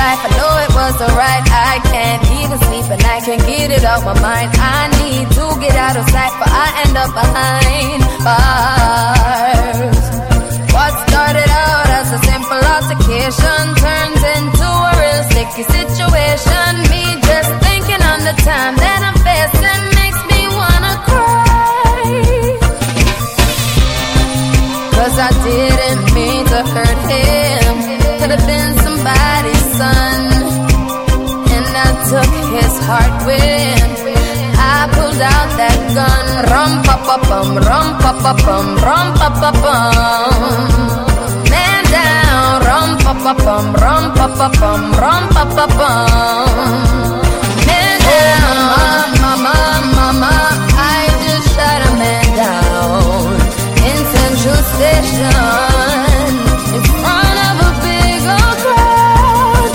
life, I know it was alright. I can't even sleep and I can't get it out my mind. I need to get out of sight, but I end up behind bars. What started out as a simple altercation turns into a real sticky situation. Me just thinking on the time that I'm facing makes me wanna cry. 'Cause I didn't mean to hurt him. Could have been somebody's son, and I took his heart when I pulled out that gun. Rum pa pa bum, rum pa pa bum, rum pa pa bum. Man down, rum pa pa bum, rum pa pa bum, rum pa pa bum. Man down, mama, mama, I just shot a man down in Central Station in front of a big old crowd.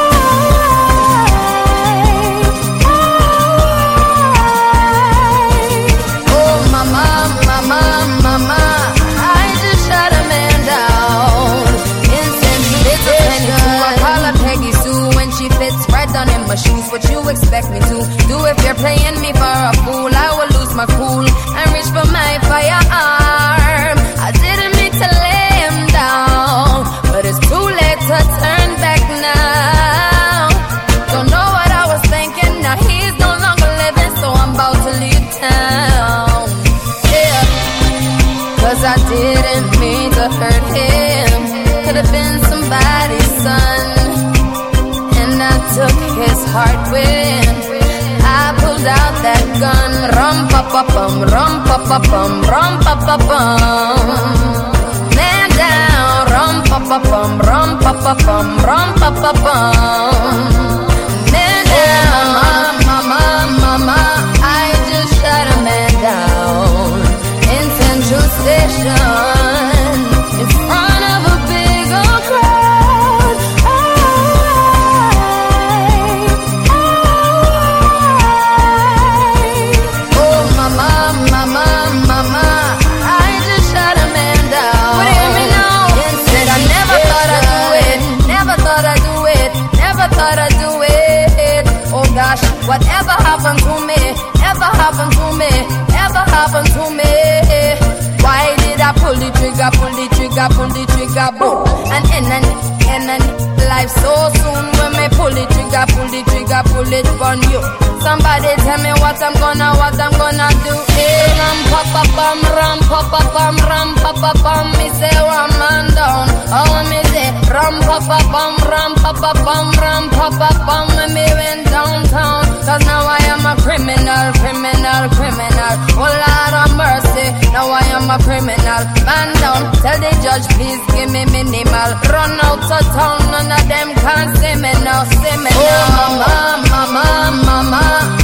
Oh, mama, mama, mama, I just shot a man down in Central Station. I call her Peggy Sue when she fits right down in my shoes. What you expect me to do if you're playing me for a fool? I will lose my cool and reach for my firearm. I didn't mean to lay him down, but it's too late to turn back now. Don't know what I was thinking, now he's no longer living, so I'm about to leave town. Yeah, 'cause I didn't mean to hurt him. Could have been somebody's son, and I took his heart when I pulled out that gun. Rum pa pa bum, rum pa pa bum, rum pa pa bum. Man down, rum pa pa bum, rum pa pa bum, rum pa pa bum. Man down, mama, mama, I just shot a man down in Central Station in front of a big old crowd. Oh, mama, mama, mama, I just shot a man down. But hear me now, said I never thought I'd do it, never thought I'd do it, never thought I'd do it. Oh gosh, whatever happened to me, ever happened to me, ever happened to me. Why did I pull the trigger, pull the trigger, pull the trigger, boom? And life so soon when me pull the trigger, pull it on you. Somebody tell me what I'm gonna do. Hey, ram pa pa bum, ram pa pa bum, ram pa pa bum. Me say one man down. Oh, me say ram pa pa bum, ram pa pa bum, ram pa pa bum. When me went downtown, 'cause now I am a criminal, criminal, criminal. Oh Lord of mercy, now I am a criminal. Man down, tell the judge please give me minimal. Run out of town, none of them can see me now, see me now. Oh mama, mama, mama,